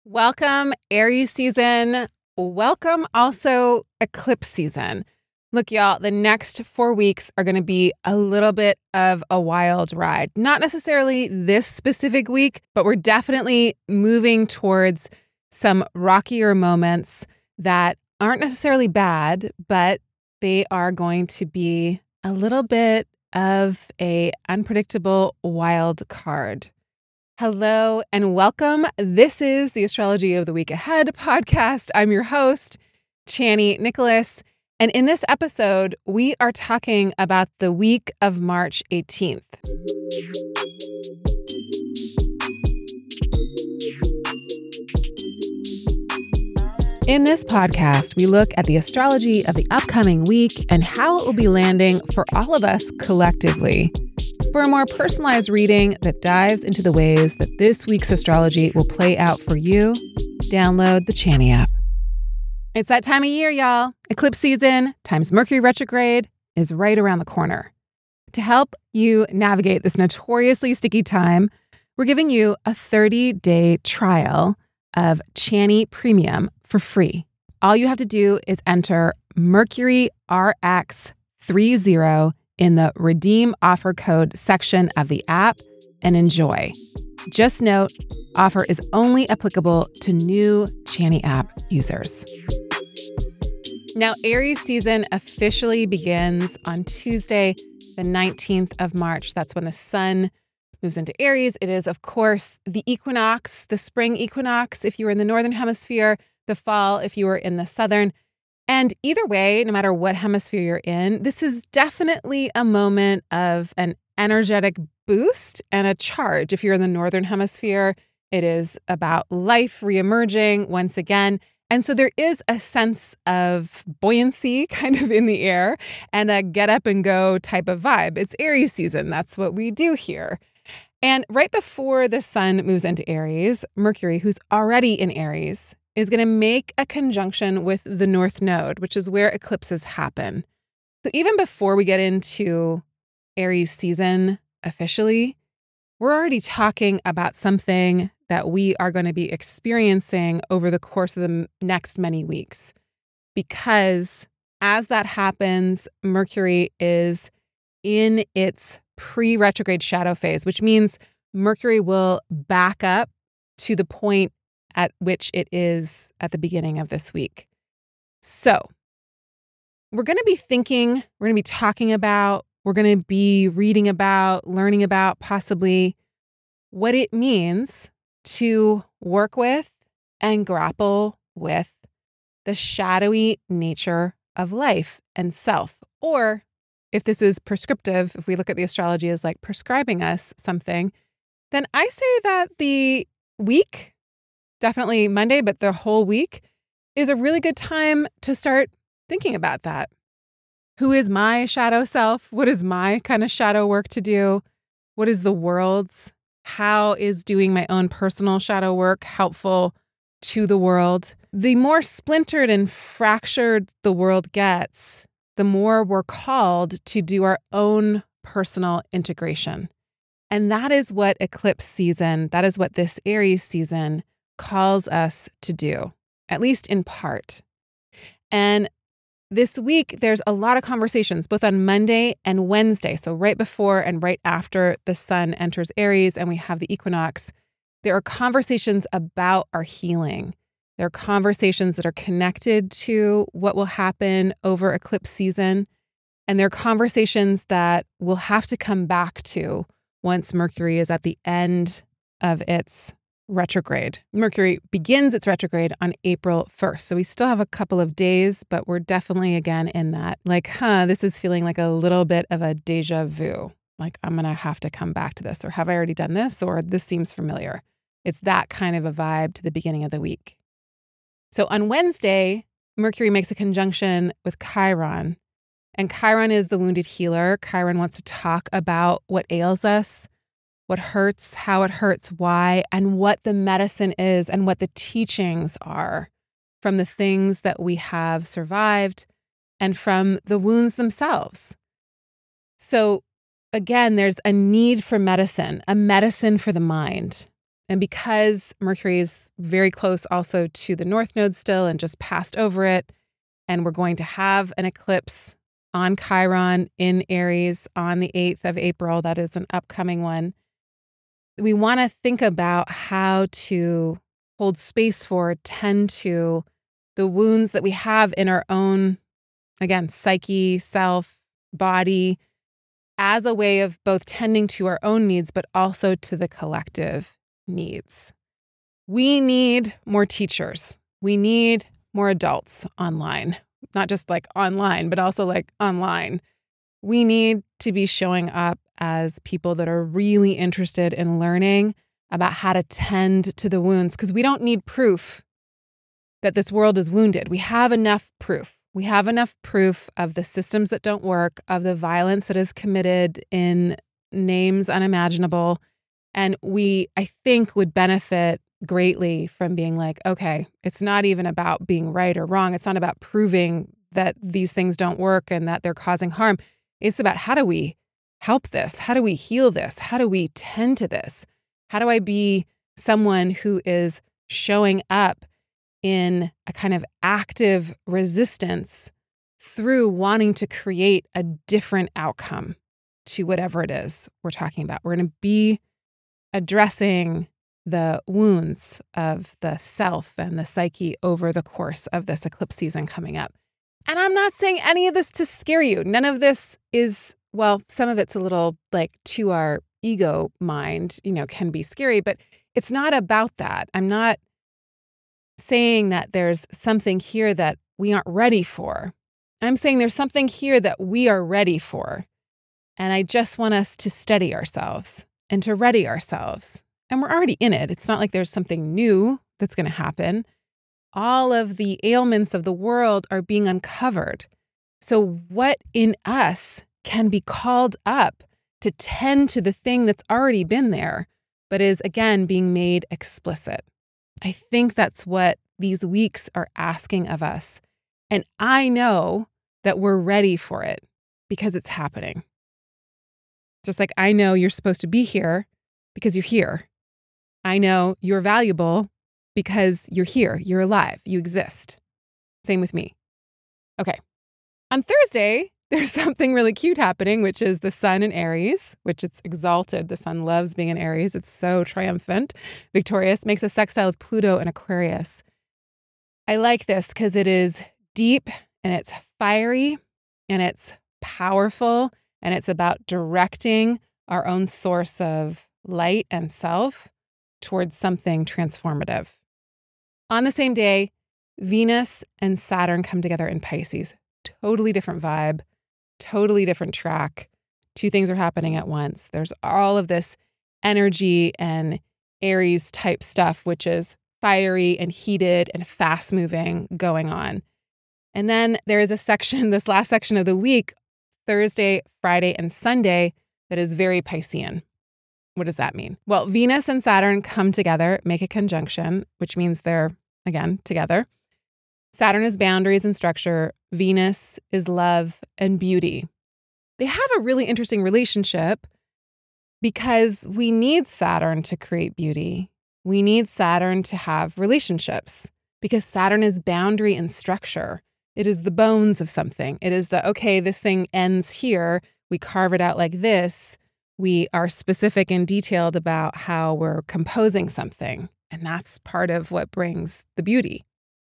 Welcome, Aries season. Welcome also eclipse season. Look, y'all, the next 4 weeks are going to be a little bit of a wild ride. Not necessarily this specific week, but we're definitely moving towards some rockier moments that aren't necessarily bad, but they are going to be a little bit of a unpredictable wild card. Hello and welcome. This is the Astrology of the Week Ahead podcast. I'm your host, Chani Nicholas. And in this episode, we are talking about the week of March 18th. In this podcast, we look at the astrology of the upcoming week and how it will be landing for all of us collectively. For a more personalized reading that dives into the ways that this week's astrology will play out for you, download the Chani app. It's that time of year, y'all. Eclipse season times Mercury retrograde is right around the corner. To help you navigate this notoriously sticky time, we're giving you a 30-day trial of Chani Premium for free. All you have to do is enter Mercury RX30 in the redeem offer code section of the app and enjoy. Just note, offer is only applicable to new Chani app users. Now, Aries season officially begins on Tuesday, the 19th of March. That's when the sun moves into Aries. It is, of course, the equinox, the spring equinox if you were in the northern hemisphere, the fall if you were in the southern. And either way, no matter what hemisphere you're in, this is definitely a moment of an energetic boost and a charge. If you're in the northern hemisphere, it is about life reemerging once again. And so there is a sense of buoyancy kind of in the air and a get up and go type of vibe. It's Aries season. That's what we do here. And right before the sun moves into Aries, Mercury, who's already in Aries, is going to make a conjunction with the North Node, which is where eclipses happen. So even before we get into Aries season officially, we're already talking about something that we are going to be experiencing over the course of the next many weeks. Because as that happens, Mercury is in its pre-retrograde shadow phase, which means Mercury will back up to the point at which it is at the beginning of this week. So we're going to be thinking, we're going to be talking about, we're going to be reading about, learning about possibly what it means to work with and grapple with the shadowy nature of life and self. Or if this is prescriptive, if we look at the astrology as like prescribing us something, then I say that the week, definitely Monday, but the whole week is a really good time to start thinking about that. Who is my shadow self? What is my kind of shadow work to do? What is the world's? How is doing my own personal shadow work helpful to the world? The more splintered and fractured the world gets, the more we're called to do our own personal integration. And that is what eclipse season, that is what this Aries season calls us to do, at least in part. And this week, there's a lot of conversations, both on Monday and Wednesday. So right before and right after the sun enters Aries and we have the equinox, there are conversations about our healing. There are conversations that are connected to what will happen over eclipse season. And there are conversations that we'll have to come back to once Mercury is at the end of its retrograde. Mercury begins its retrograde on April 1st. So we still have a couple of days, but we're definitely again in that, like, this is feeling like a little bit of a deja vu. Like, I'm going to have to come back to this, or have I already done this? Or this seems familiar. It's that kind of a vibe to the beginning of the week. So on Wednesday, Mercury makes a conjunction with Chiron. And Chiron is the wounded healer. Chiron wants to talk about what ails us, what hurts, how it hurts, why, and what the medicine is and what the teachings are from the things that we have survived and from the wounds themselves. So again, there's a need for medicine, a medicine for the mind. And because Mercury is very close also to the North Node still and just passed over it, and we're going to have an eclipse on Chiron in Aries on the 8th of April, that is an upcoming one, we want to think about how to hold space for, tend to the wounds that we have in our own, again, psyche, self, body, as a way of both tending to our own needs, but also to the collective needs. We need more teachers. We need more adults online, not just like online, but also like online. We need to be showing up as people that are really interested in learning about how to tend to the wounds, because we don't need proof that this world is wounded. We have enough proof. We have enough proof of the systems that don't work, of the violence that is committed in names unimaginable. And we, I think, would benefit greatly from being like, okay, it's not even about being right or wrong. It's not about proving that these things don't work and that they're causing harm. It's about, how do we help this? How do we heal this? How do we tend to this? How do I be someone who is showing up in a kind of active resistance through wanting to create a different outcome to whatever it is we're talking about? We're going to be addressing the wounds of the self and the psyche over the course of this eclipse season coming up. And I'm not saying any of this to scare you. None of this is, well, some of it's a little like to our ego mind, can be scary, but it's not about that. I'm not saying that there's something here that we aren't ready for. I'm saying there's something here that we are ready for. And I just want us to steady ourselves and to ready ourselves. And we're already in it. It's not like there's something new that's going to happen. All of the ailments of the world are being uncovered. So what in us can be called up to tend to the thing that's already been there, but is, again, being made explicit? I think that's what these weeks are asking of us. And I know that we're ready for it because it's happening. Just like I know you're supposed to be here because you're here. I know you're valuable because you're here, you're alive, you exist. Same with me. Okay. On Thursday, there's something really cute happening, which is the sun in Aries, which it's exalted. The sun loves being in Aries. It's so triumphant, victorious, makes a sextile with Pluto and Aquarius. I like this because it is deep and it's fiery and it's powerful and it's about directing our own source of light and self towards something transformative. On the same day, Venus and Saturn come together in Pisces. Totally different vibe, totally different track. Two things are happening at once. There's all of this energy and Aries type stuff, which is fiery and heated and fast moving going on. And then there is a section, this last section of the week, Thursday, Friday, and Sunday, that is very Piscean. What does that mean? Well, Venus and Saturn come together, make a conjunction, which means they're, again, together. Saturn is boundaries and structure. Venus is love and beauty. They have a really interesting relationship because we need Saturn to create beauty. We need Saturn to have relationships because Saturn is boundary and structure. It is the bones of something. It is the, okay, this thing ends here. We carve it out like this. We are specific and detailed about how we're composing something. And that's part of what brings the beauty.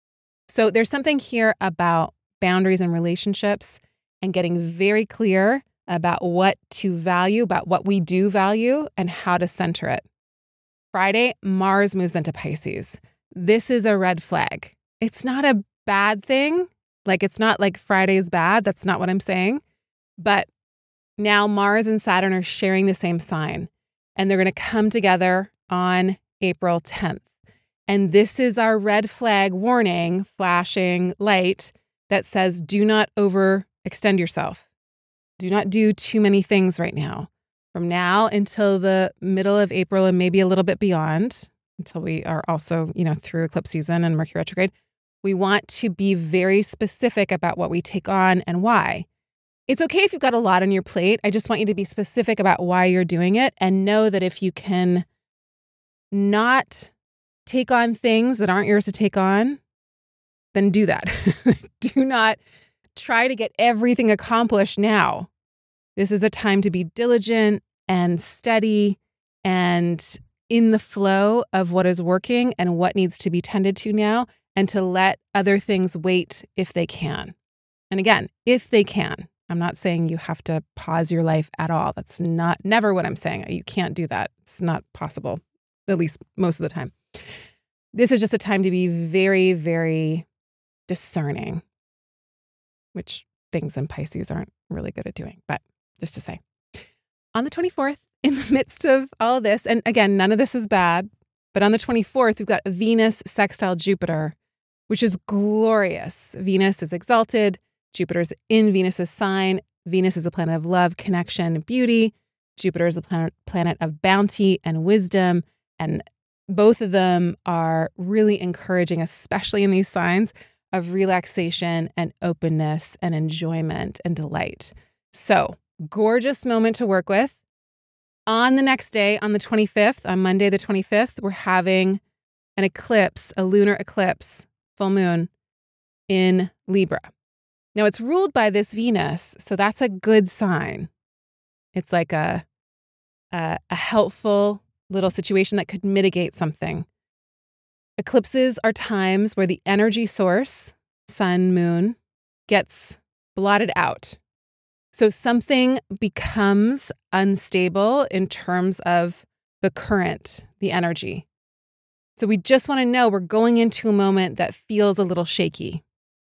So there's something here about boundaries and relationships and getting very clear about what to value, about what we do value and how to center it. Friday, Mars moves into Pisces. This is a red flag. It's not a bad thing. Like, it's not like Friday's bad. That's not what I'm saying. But now Mars and Saturn are sharing the same sign, and they're going to come together on April 10th. And this is our red flag warning, flashing light that says, do not overextend yourself. Do not do too many things right now. From now until the middle of April and maybe a little bit beyond, until we are also, through eclipse season and Mercury retrograde, we want to be very specific about what we take on and why. It's okay if you've got a lot on your plate. I just want you to be specific about why you're doing it and know that if you can not take on things that aren't yours to take on, then do that. Do not try to get everything accomplished now. This is a time to be diligent and steady and in the flow of what is working and what needs to be tended to now, and to let other things wait if they can. And again, if they can. I'm not saying you have to pause your life at all. That's never what I'm saying. You can't do that. It's not possible, at least most of the time. This is just a time to be very, very discerning, which things in Pisces aren't really good at doing. But just to say, on the 24th, in the midst of all of this, and again, none of this is bad, but on the 24th, we've got Venus sextile Jupiter, which is glorious. Venus is exalted. Jupiter's in Venus's sign. Venus is a planet of love, connection, and beauty. Jupiter is a planet of bounty and wisdom. And both of them are really encouraging, especially in these signs, of relaxation and openness and enjoyment and delight. So, gorgeous moment to work with. On the next day, on the 25th, on Monday the 25th, we're having an eclipse, a lunar eclipse, full moon in Libra. Now, it's ruled by this Venus, so that's a good sign. It's like a helpful little situation that could mitigate something. Eclipses are times where the energy source, sun, moon, gets blotted out. So something becomes unstable in terms of the current, the energy. So we just want to know we're going into a moment that feels a little shaky.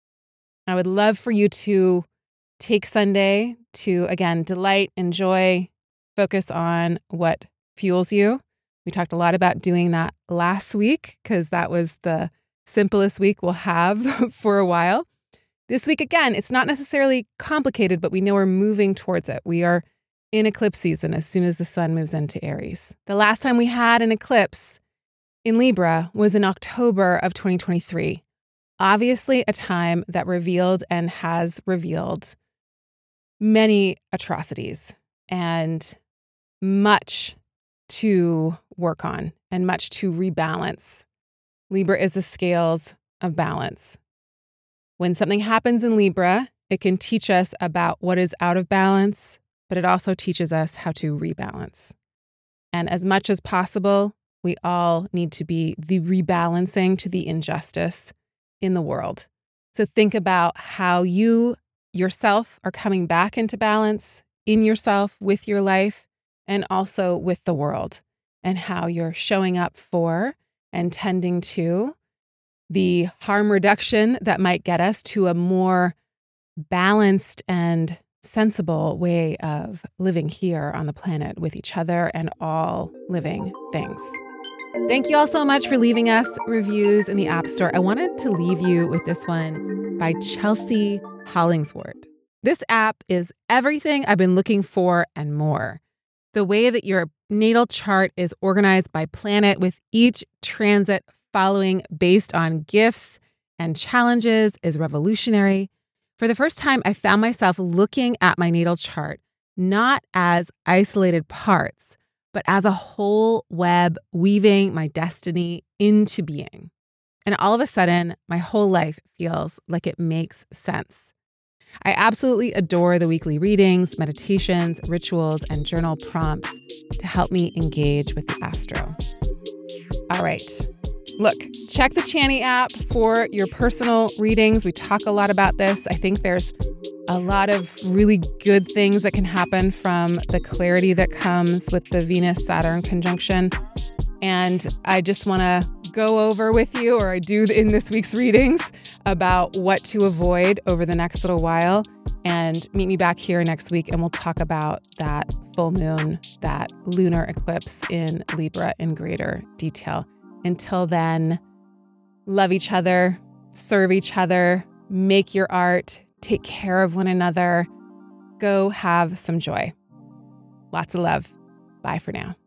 I would love for you to take Sunday to, again, delight, enjoy, focus on what fuels you. We talked a lot about doing that last week because that was the simplest week we'll have for a while. This week, again, it's not necessarily complicated, but we know we're moving towards it. We are in eclipse season as soon as the sun moves into Aries. The last time we had an eclipse in Libra was in October of 2023. Obviously, a time that revealed and has revealed many atrocities and much to work on and much to rebalance. Libra is the scales of balance. When something happens in Libra, it can teach us about what is out of balance, but it also teaches us how to rebalance. And as much as possible, we all need to be the rebalancing to the injustice in the world. So think about how you yourself are coming back into balance in yourself, with your life, and also with the world, and how you're showing up for and tending to the harm reduction that might get us to a more balanced and sensible way of living here on the planet with each other and all living things. Thank you all so much for leaving us reviews in the App Store. I wanted to leave you with this one by Chelsea Hollingsworth. This app is everything I've been looking for and more. The way that your natal chart is organized by planet, with each transit following based on gifts and challenges, is revolutionary. For the first time, I found myself looking at my natal chart not as isolated parts, but as a whole web weaving my destiny into being. And all of a sudden, my whole life feels like it makes sense. I absolutely adore the weekly readings, meditations, rituals, and journal prompts to help me engage with the astro. All right. Look, check the Chani app for your personal readings. We talk a lot about this. I think there's a lot of really good things that can happen from the clarity that comes with the Venus-Saturn conjunction. And I just want to go over with you, or I do in this week's readings, about what to avoid over the next little while. And meet me back here next week and we'll talk about that full moon, that lunar eclipse in Libra in greater detail. Until then, love each other, serve each other, make your art, take care of one another, go have some joy. Lots of love. Bye for now.